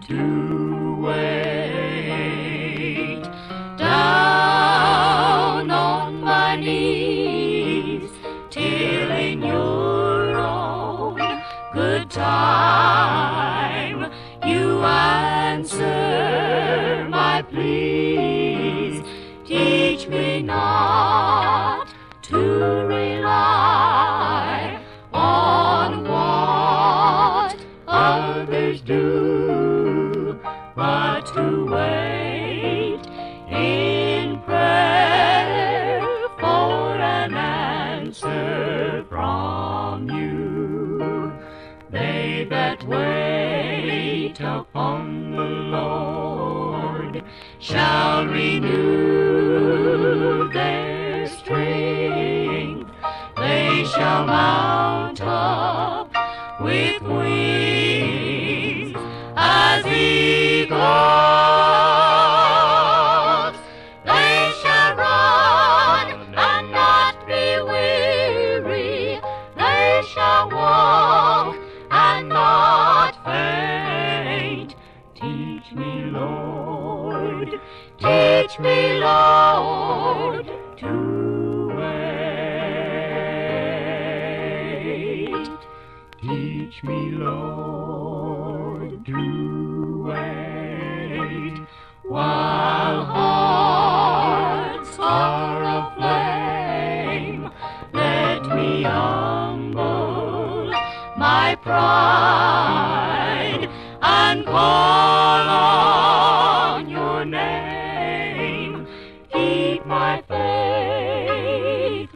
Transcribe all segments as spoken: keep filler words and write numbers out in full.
to wait. Down on my knees, till in your own good time you answer my pleas. Teach me not to rely on what others do, but to wait in prayer for an answer from you. They that wait upon the Lord shall renew their strength. They shall mount up with wings as eagles. They shall run and not be weary. They shall walk and not faint. Teach me, Lord, teach me, Lord, to wait. Teach me, Lord, to wait, while hearts are aflame. Let me humble my pride and call on your name. Keep my faith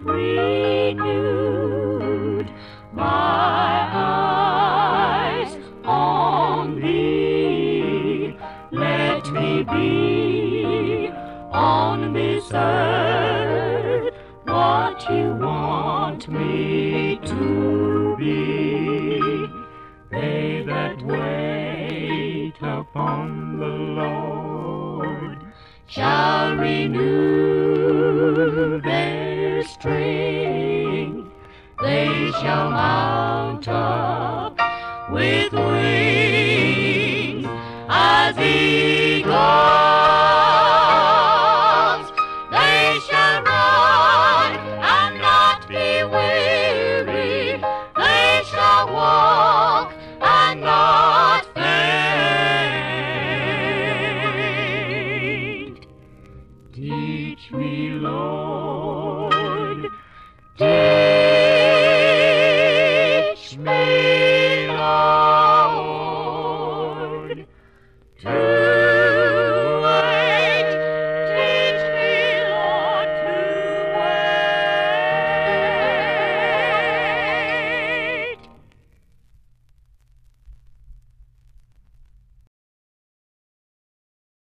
renewed, my eyes on thee. Let me be on this earth what you want me to be. They that wait upon the Lord shall renew their strength. They shall mount up with wings as eagles. They shall run and not be weary. They shall walk and not faint. Teach me, Lord, teach me, Lord, to